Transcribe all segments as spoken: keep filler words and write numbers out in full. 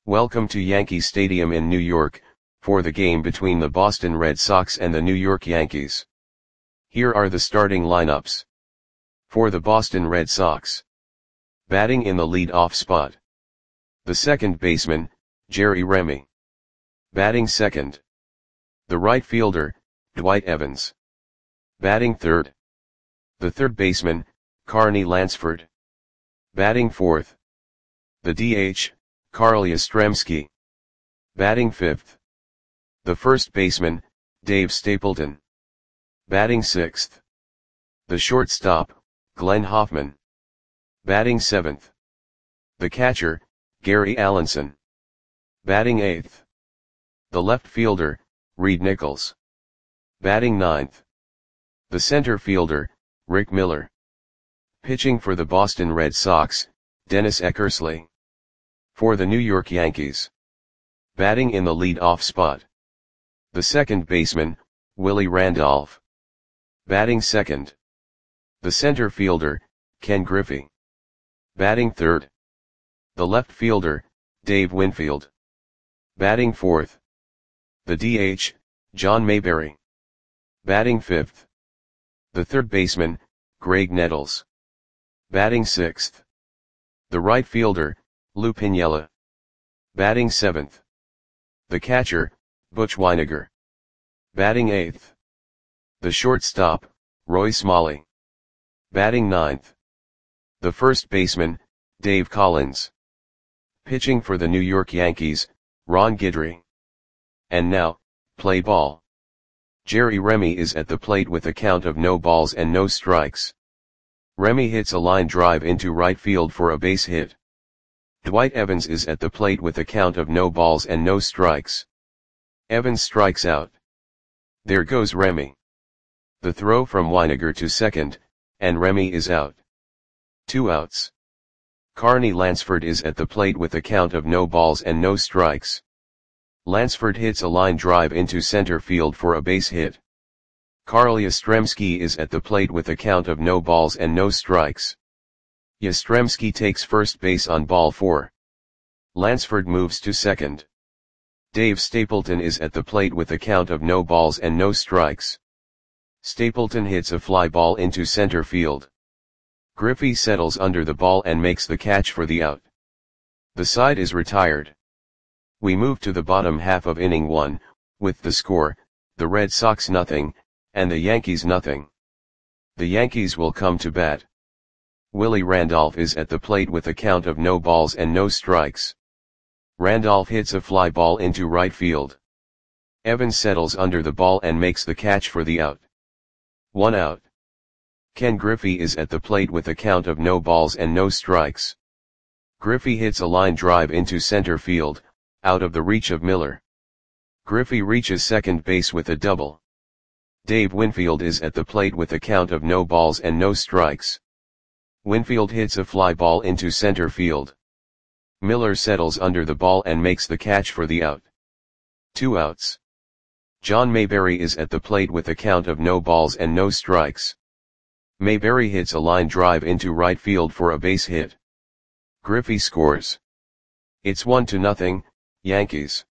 Welcome to Yankee Stadium in New York, for the game between the Boston Red Sox and the New York Yankees. Here are the starting lineups. For the Boston Red Sox. Batting in the lead-off spot. The second baseman, Jerry Remy. Batting second. The right fielder, Dwight Evans. Batting third. The third baseman, Carney Lansford. Batting fourth. The D H, Carl Yastrzemski. Batting fifth. The first baseman, Dave Stapleton. Batting sixth. The shortstop, Glenn Hoffman. Batting seventh. The catcher, Gary Allenson. Batting eighth. The left fielder, Reed Nichols. Batting ninth. The center fielder, Rick Miller. Pitching for the Boston Red Sox, Dennis Eckersley. For the New York Yankees. Batting in the lead-off spot. The second baseman, Willie Randolph. Batting second. The center fielder, Ken Griffey. Batting third. The left fielder, Dave Winfield. Batting fourth. The D H, John Mayberry. Batting fifth. The third baseman, Greg Nettles. Batting sixth. The right fielder, Lou Piniella. Batting seventh. The catcher, Butch Wynegar. Batting eighth. The shortstop, Roy Smalley. Batting ninth. The first baseman, Dave Collins. Pitching for the New York Yankees, Ron Guidry. And now, play ball. Jerry Remy is at the plate with a count of no balls and no strikes. Remy hits a line drive into right field for a base hit. Dwight Evans is at the plate with a count of no balls and no strikes. Evans strikes out. There goes Remy. The throw from Wynegar to second, and Remy is out. Two outs. Carney Lansford is at the plate with a count of no balls and no strikes. Lansford hits a line drive into center field for a base hit. Carl Yastrzemski is at the plate with a count of no balls and no strikes. Yastrzemski takes first base on ball four. Lansford moves to second. Dave Stapleton is at the plate with a count of no balls and no strikes. Stapleton hits a fly ball into center field. Griffey settles under the ball and makes the catch for the out. The side is retired. We move to the bottom half of inning one, with the score, the Red Sox nothing, and the Yankees nothing. The Yankees will come to bat. Willie Randolph is at the plate with a count of no balls and no strikes. Randolph hits a fly ball into right field. Evans settles under the ball and makes the catch for the out. One out. Ken Griffey is at the plate with a count of no balls and no strikes. Griffey hits a line drive into center field, out of the reach of Miller. Griffey reaches second base with a double. Dave Winfield is at the plate with a count of no balls and no strikes. Winfield hits a fly ball into center field. Miller settles under the ball and makes the catch for the out. Two outs. John Mayberry is at the plate with a count of no balls and no strikes. Mayberry hits a line drive into right field for a base hit. Griffey scores. It's one to nothing, Yankees.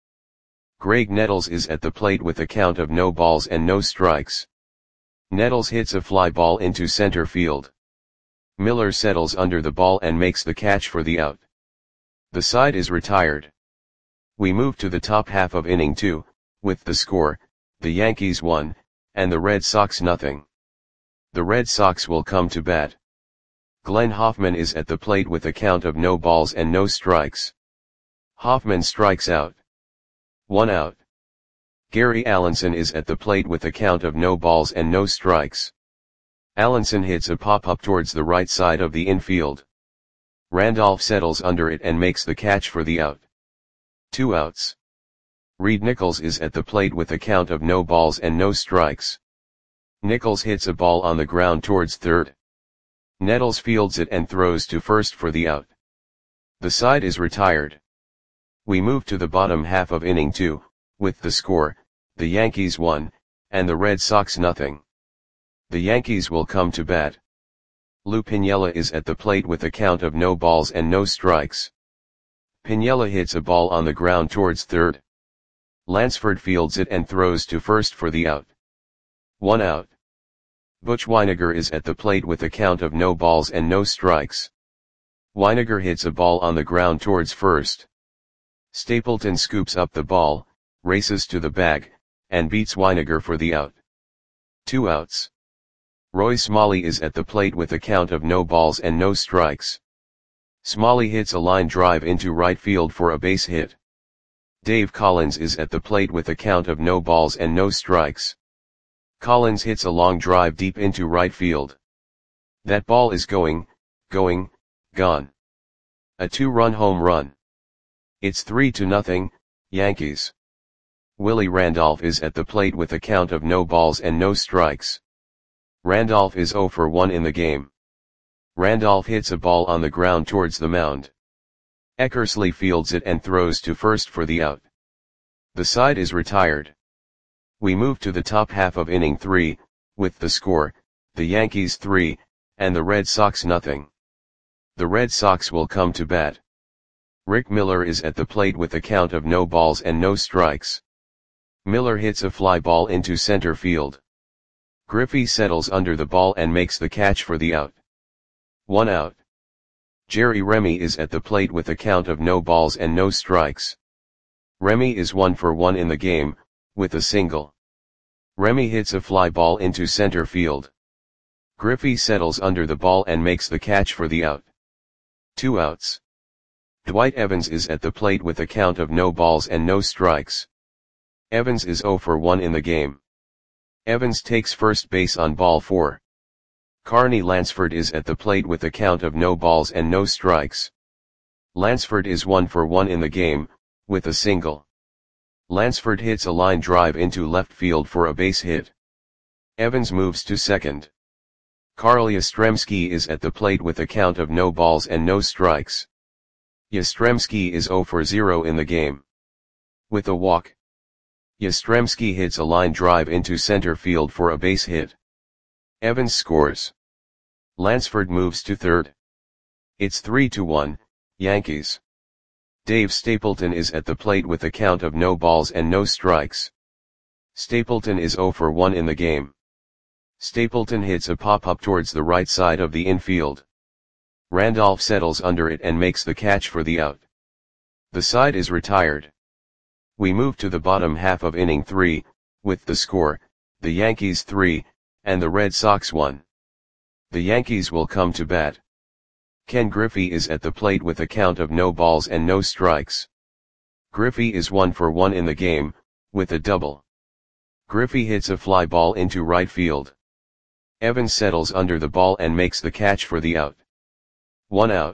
Greg Nettles is at the plate with a count of no balls and no strikes. Nettles hits a fly ball into center field. Miller settles under the ball and makes the catch for the out. The side is retired. We move to the top half of inning two, with the score, the Yankees one, and the Red Sox nothing. The Red Sox will come to bat. Glenn Hoffman is at the plate with a count of no balls and no strikes. Hoffman strikes out. One out. Gary Allenson is at the plate with a count of no balls and no strikes. Allenson hits a pop-up towards the right side of the infield. Randolph settles under it and makes the catch for the out. Two outs. Reed Nichols is at the plate with a count of no balls and no strikes. Nichols hits a ball on the ground towards third. Nettles fields it and throws to first for the out. The side is retired. We move to the bottom half of inning two, with the score, the Yankees one, and the Red Sox nothing. The Yankees will come to bat. Lou Piniella is at the plate with a count of no balls and no strikes. Piniella hits a ball on the ground towards third. Lansford fields it and throws to first for the out. One out. Butch Wynegar is at the plate with a count of no balls and no strikes. Wynegar hits a ball on the ground towards first. Stapleton scoops up the ball, races to the bag, and beats Wynegar for the out. Two outs. Roy Smalley is at the plate with a count of no balls and no strikes. Smalley hits a line drive into right field for a base hit. Dave Collins is at the plate with a count of no balls and no strikes. Collins hits a long drive deep into right field. That ball is going, going, gone. A two-run home run. It's three to nothing, Yankees. Willie Randolph is at the plate with a count of no balls and no strikes. Randolph is oh for one in the game. Randolph hits a ball on the ground towards the mound. Eckersley fields it and throws to first for the out. The side is retired. We move to the top half of inning three, with the score, the Yankees three, and the Red Sox nothing. The Red Sox will come to bat. Rick Miller is at the plate with a count of no balls and no strikes. Miller hits a fly ball into center field. Griffey settles under the ball and makes the catch for the out. One out. Jerry Remy is at the plate with a count of no balls and no strikes. Remy is one for one in the game, with a single. Remy hits a fly ball into center field. Griffey settles under the ball and makes the catch for the out. Two outs. Dwight Evans is at the plate with a count of no balls and no strikes. Evans is oh for one in the game. Evans takes first base on ball four. Carney Lansford is at the plate with a count of no balls and no strikes. Lansford is one for one in the game, with a single. Lansford hits a line drive into left field for a base hit. Evans moves to second. Carl Yastrzemski is at the plate with a count of no balls and no strikes. Yastrzemski is oh for zero in the game. With a walk. Yastrzemski hits a line drive into center field for a base hit. Evans scores. Lansford moves to third. It's three to one, Yankees. Dave Stapleton is at the plate with a count of no balls and no strikes. Stapleton is oh for one in the game. Stapleton hits a pop-up towards the right side of the infield. Randolph settles under it and makes the catch for the out. The side is retired. We move to the bottom half of inning three, with the score, the Yankees three, and the Red Sox one. The Yankees will come to bat. Ken Griffey is at the plate with a count of no balls and no strikes. Griffey is one for one in the game, with a double. Griffey hits a fly ball into right field. Evans settles under the ball and makes the catch for the out. One out.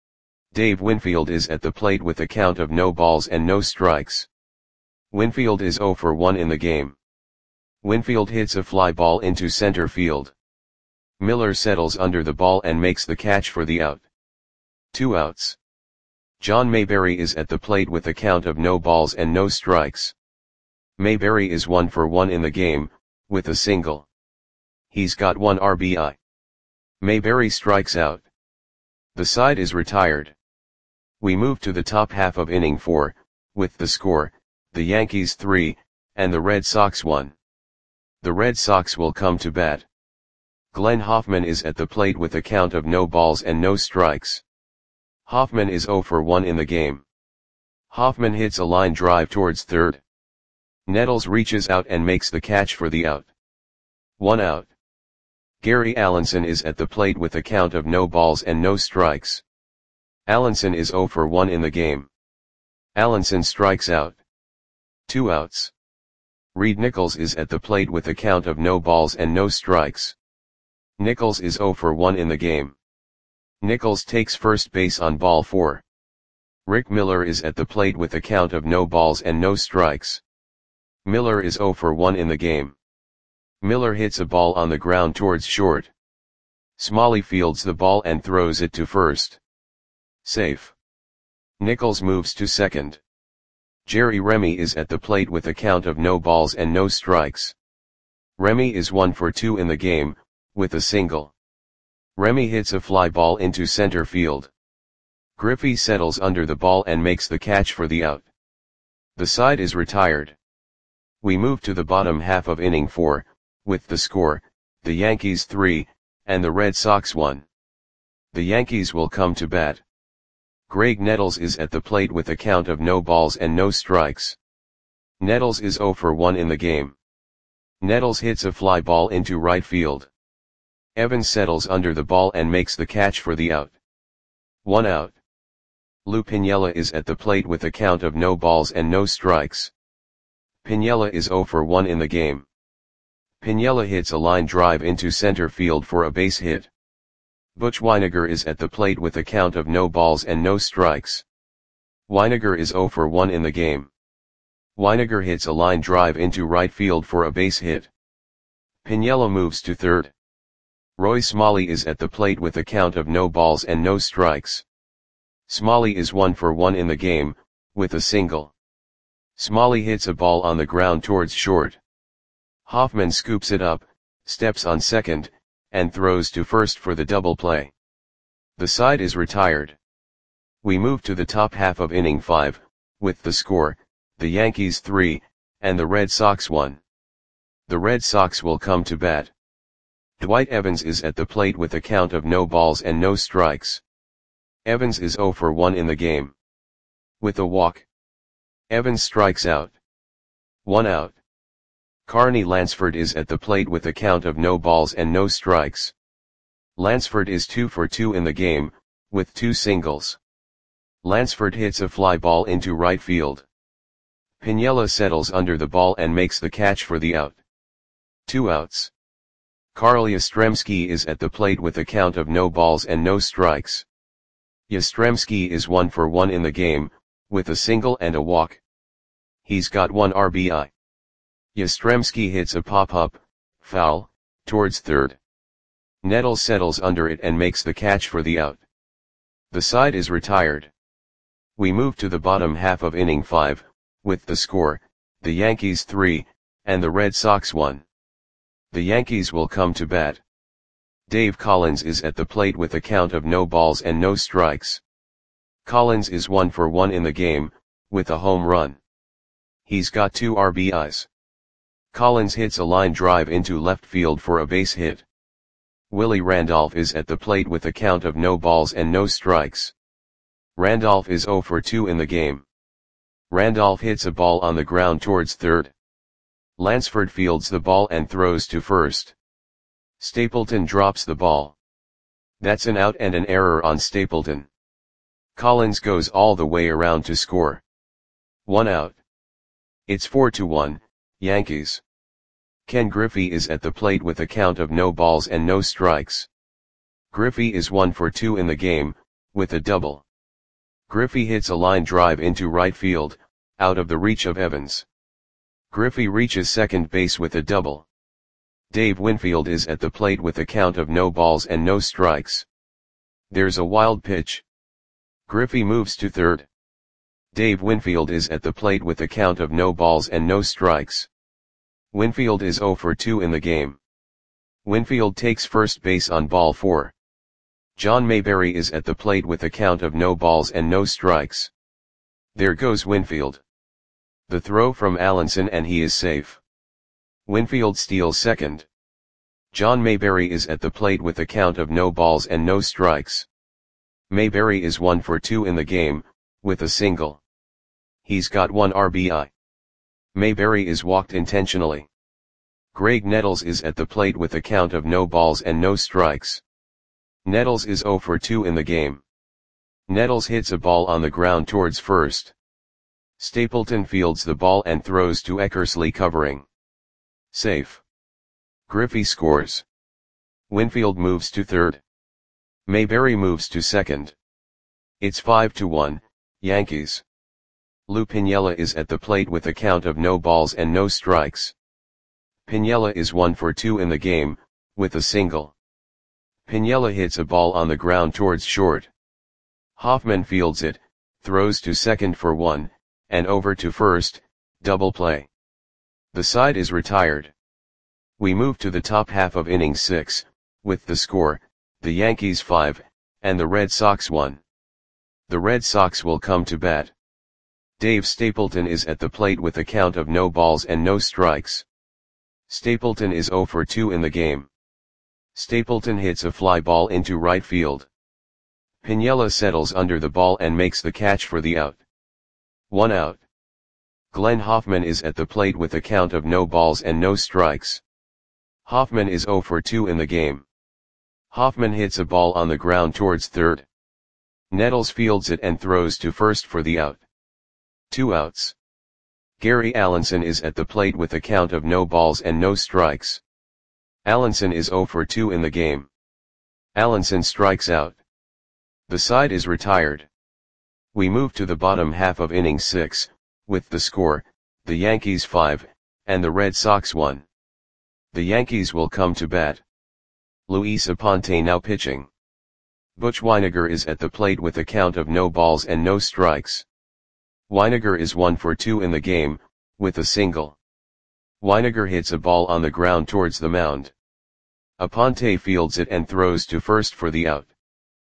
Dave Winfield is at the plate with a count of no balls and no strikes. Winfield is oh for one in the game. Winfield hits a fly ball into center field. Miller settles under the ball and makes the catch for the out. Two outs. John Mayberry is at the plate with a count of no balls and no strikes. Mayberry is one for one in the game, with a single. He's got one R B I. Mayberry strikes out. The side is retired. We move to the top half of inning four, with the score, the Yankees three, and the Red Sox one. The Red Sox will come to bat. Glenn Hoffman is at the plate with a count of no balls and no strikes. Hoffman is oh for one in the game. Hoffman hits a line drive towards third. Nettles reaches out and makes the catch for the out. One out. Gary Allenson is at the plate with a count of no balls and no strikes. Allenson is oh for one in the game. Allenson strikes out. Two outs. Reed Nichols is at the plate with a count of no balls and no strikes. Nichols is oh for one in the game. Nichols takes first base on ball four. Rick Miller is at the plate with a count of no balls and no strikes. Miller is oh for one in the game. Miller hits a ball on the ground towards short. Smalley fields the ball and throws it to first. Safe. Nichols moves to second. Jerry Remy is at the plate with a count of no balls and no strikes. Remy is one for two in the game, with a single. Remy hits a fly ball into center field. Griffey settles under the ball and makes the catch for the out. The side is retired. We move to the bottom half of inning four, with the score, the Yankees three, and the Red Sox one. The Yankees will come to bat. Graig Nettles is at the plate with a count of no balls and no strikes. Nettles is zero for one in the game. Nettles hits a fly ball into right field. Evans settles under the ball and makes the catch for the out. One out. Lou Piniella is at the plate with a count of no balls and no strikes. Piniella is zero for one in the game. Piniella hits a line drive into center field for a base hit. Butch Wynegar is at the plate with a count of no balls and no strikes. Wynegar is zero for one in the game. Wynegar hits a line drive into right field for a base hit. Piniella moves to third. Roy Smalley is at the plate with a count of no balls and no strikes. Smalley is one for one in the game, with a single. Smalley hits a ball on the ground towards short. Hoffman scoops it up, steps on second, and throws to first for the double play. The side is retired. We move to the top half of inning five, with the score, the Yankees three, and the Red Sox one. The Red Sox will come to bat. Dwight Evans is at the plate with a count of no balls and no strikes. Evans is zero for one in the game. With a walk. Evans strikes out. One out. Carney Lansford is at the plate with a count of no balls and no strikes. Lansford is two for two in the game, with two singles. Lansford hits a fly ball into right field. Piniella settles under the ball and makes the catch for the out. Two outs. Carl Yastrzemski is at the plate with a count of no balls and no strikes. Yastrzemski is one for one in the game, with a single and a walk. He's got one R B I. Yastrzemski hits a pop-up, foul, towards third. Nettles settles under it and makes the catch for the out. The side is retired. We move to the bottom half of inning five, with the score, the Yankees three, and the Red Sox one. The Yankees will come to bat. Dave Collins is at the plate with a count of no balls and no strikes. Collins is one for one in the game, with a home run. He's got two R B Is. Collins hits a line drive into left field for a base hit. Willie Randolph is at the plate with a count of no balls and no strikes. Randolph is zero for two in the game. Randolph hits a ball on the ground towards third. Lansford fields the ball and throws to first. Stapleton drops the ball. That's an out and an error on Stapleton. Collins goes all the way around to score. One out. It's four to one, Yankees. Ken Griffey is at the plate with a count of no balls and no strikes. Griffey is one for two in the game, with a double. Griffey hits a line drive into right field, out of the reach of Evans. Griffey reaches second base with a double. Dave Winfield is at the plate with a count of no balls and no strikes. There's a wild pitch. Griffey moves to third. Dave Winfield is at the plate with a count of no balls and no strikes. Winfield is zero for two in the game. Winfield takes first base on ball four. John Mayberry is at the plate with a count of no balls and no strikes. There goes Winfield. The throw from Allenson and he is safe. Winfield steals second. John Mayberry is at the plate with a count of no balls and no strikes. Mayberry is one for two in the game, with a single. He's got one R B I. Mayberry is walked intentionally. Graig Nettles is at the plate with a count of no balls and no strikes. Nettles is zero for two in the game. Nettles hits a ball on the ground towards first. Stapleton fields the ball and throws to Eckersley covering. Safe. Griffey scores. Winfield moves to third. Mayberry moves to second. It's five to one, Yankees. Lou Piniella is at the plate with a count of no balls and no strikes. Piniella is one for two in the game, with a single. Piniella hits a ball on the ground towards short. Hoffman fields it, throws to second for one, and over to first, double play. The side is retired. We move to the top half of inning six, with the score, the Yankees five, and the Red Sox one. The Red Sox will come to bat. Dave Stapleton is at the plate with a count of no balls and no strikes. Stapleton is oh for two in the game. Stapleton hits a fly ball into right field. Piniella settles under the ball and makes the catch for the out. One out. Glenn Hoffman is at the plate with a count of no balls and no strikes. Hoffman is oh for two in the game. Hoffman hits a ball on the ground towards third. Nettles fields it and throws to first for the out. Two outs. Gary Allenson is at the plate with a count of no balls and no strikes. Allenson is oh for two in the game. Allenson strikes out. The side is retired. We move to the bottom half of inning six, with the score, the Yankees five, and the Red Sox one. The Yankees will come to bat. Luis Aponte now pitching. Butch Wynegar is at the plate with a count of no balls and no strikes. Wynegar is one for two in the game, with a single. Wynegar hits a ball on the ground towards the mound. Aponte fields it and throws to first for the out.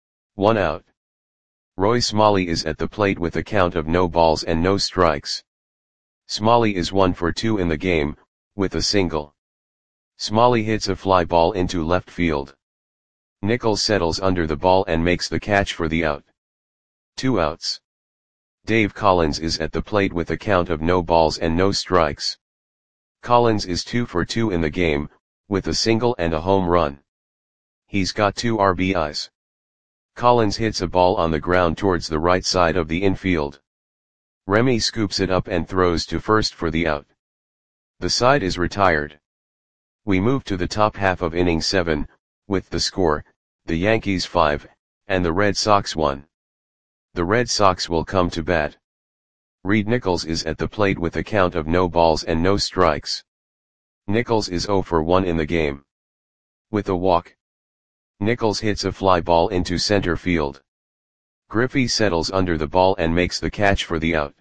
One out. Roy Smalley is at the plate with a count of no balls and no strikes. Smalley is one for two in the game, with a single. Smalley hits a fly ball into left field. Nichols settles under the ball and makes the catch for the out. Two outs. Dave Collins is at the plate with a count of no balls and no strikes. Collins is two for two in the game, with a single and a home run. He's got two R B Is. Collins hits a ball on the ground towards the right side of the infield. Remy scoops it up and throws to first for the out. The side is retired. We move to the top half of inning seven, with the score, the Yankees five, and the Red Sox one. The Red Sox will come to bat. Reed Nichols is at the plate with a count of no balls and no strikes. Nichols is oh for one in the game. With a walk. Nichols hits a fly ball into center field. Griffey settles under the ball and makes the catch for the out.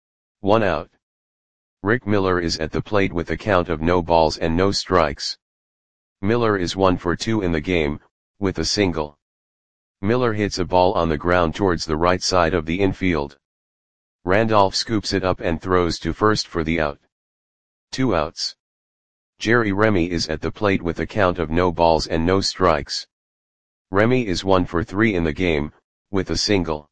One out. Rick Miller is at the plate with a count of no balls and no strikes. Miller is one for two in the game, with a single. Miller hits a ball on the ground towards the right side of the infield. Randolph scoops it up and throws to first for the out. Two outs. Jerry Remy is at the plate with a count of no balls and no strikes. Remy is one for three in the game, with a single.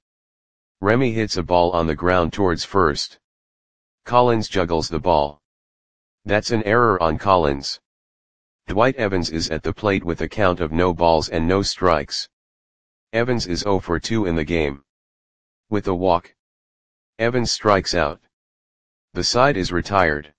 Remy hits a ball on the ground towards first. Collins juggles the ball. That's an error on Collins. Dwight Evans is at the plate with a count of no balls and no strikes. Evans is oh for two in the game. With a walk. Evans strikes out. The side is retired.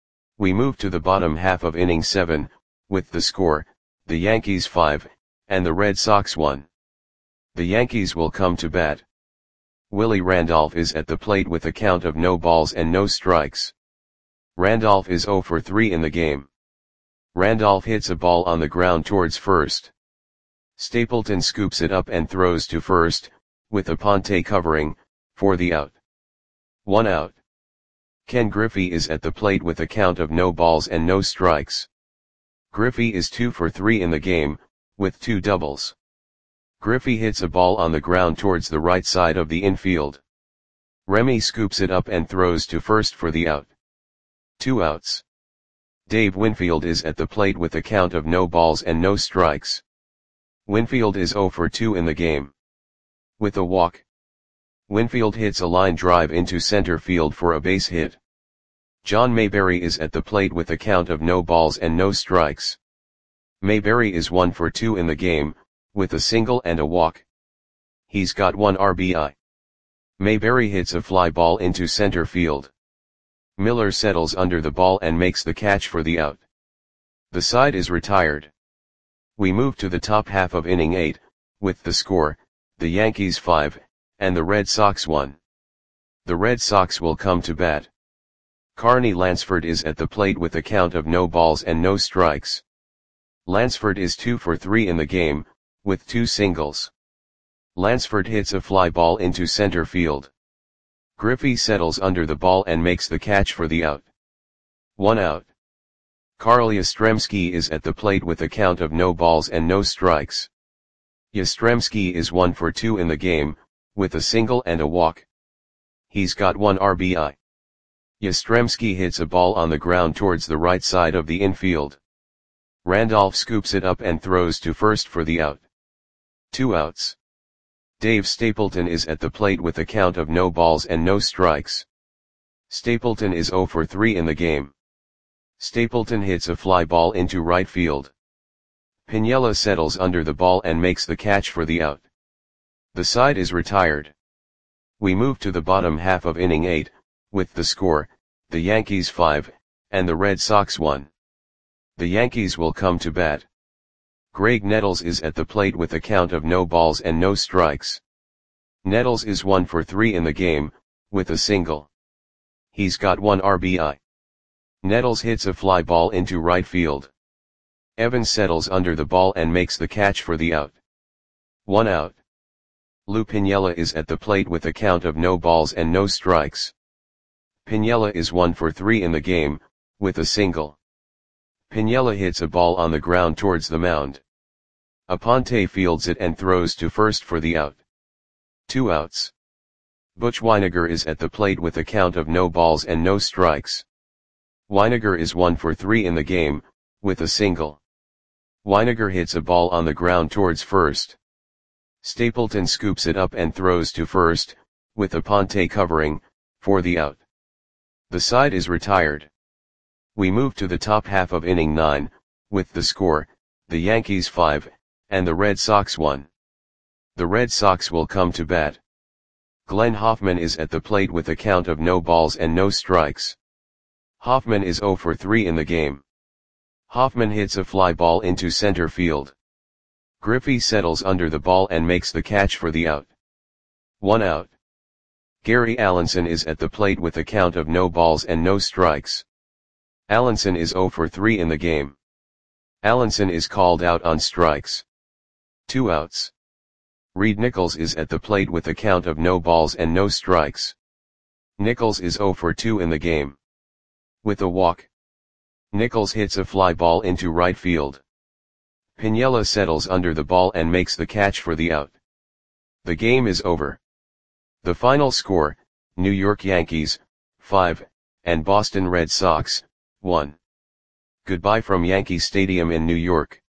We move to the bottom half of inning seven, with the score, the Yankees five, and the Red Sox one. The Yankees will come to bat. Willie Randolph is at the plate with a count of no balls and no strikes. Randolph is oh for three in the game. Randolph hits a ball on the ground towards first. Stapleton scoops it up and throws to first, with Aponte covering, for the out. One out. Ken Griffey is at the plate with a count of no balls and no strikes. Griffey is two for three in the game, with two doubles. Griffey hits a ball on the ground towards the right side of the infield. Remy scoops it up and throws to first for the out. Two outs. Dave Winfield is at the plate with a count of no balls and no strikes. Winfield is oh for two in the game. With a walk. Winfield hits a line drive into center field for a base hit. John Mayberry is at the plate with a count of no balls and no strikes. Mayberry is one for two in the game, with a single and a walk. He's got one R B I. Mayberry hits a fly ball into center field. Miller settles under the ball and makes the catch for the out. The side is retired. We move to the top half of inning eight, with the score, the Yankees five, and the Red Sox one. The Red Sox will come to bat. Carney Lansford is at the plate with a count of no balls and no strikes. Lansford is two for three in the game, with two singles. Lansford hits a fly ball into center field. Griffey settles under the ball and makes the catch for the out. One out. Carl Yastrzemski is at the plate with a count of no balls and no strikes. Yastrzemski is one for two in the game, with a single and a walk. He's got one R B I. Yastrzemski hits a ball on the ground towards the right side of the infield. Randolph scoops it up and throws to first for the out. Two outs. Dave Stapleton is at the plate with a count of no balls and no strikes. Stapleton is zero for three in the game. Stapleton hits a fly ball into right field. Piniella settles under the ball and makes the catch for the out. The side is retired. We move to the bottom half of inning eight, with the score, the Yankees five, and the Red Sox one. The Yankees will come to bat. Greg Nettles is at the plate with a count of no balls and no strikes. Nettles is one for three in the game, with a single. He's got one R B I. Nettles hits a fly ball into right field. Evans settles under the ball and makes the catch for the out. One out. Lou Piniella is at the plate with a count of no balls and no strikes. Piniella is one for three in the game, with a single. Piniella hits a ball on the ground towards the mound. Aponte fields it and throws to first for the out. Two outs. Butch Wynegar is at the plate with a count of no balls and no strikes. Wynegar is one for three in the game, with a single. Wynegar hits a ball on the ground towards first. Stapleton scoops it up and throws to first, with Aponte covering, for the out. The side is retired. We move to the top half of inning nine, with the score, the Yankees five, and the Red Sox one. The Red Sox will come to bat. Glenn Hoffman is at the plate with a count of no balls and no strikes. Hoffman is zero for three in the game. Hoffman hits a fly ball into center field. Griffey settles under the ball and makes the catch for the out. One out. Gary Allenson is at the plate with a count of no balls and no strikes. Allenson is zero for three in the game. Allenson is called out on strikes. Two outs. Reed Nichols is at the plate with a count of no balls and no strikes. Nichols is zero for two in the game. With a walk. Nichols hits a fly ball into right field. Piniella settles under the ball and makes the catch for the out. The game is over. The final score, New York Yankees, five, and Boston Red Sox, one. Goodbye from Yankee Stadium in New York.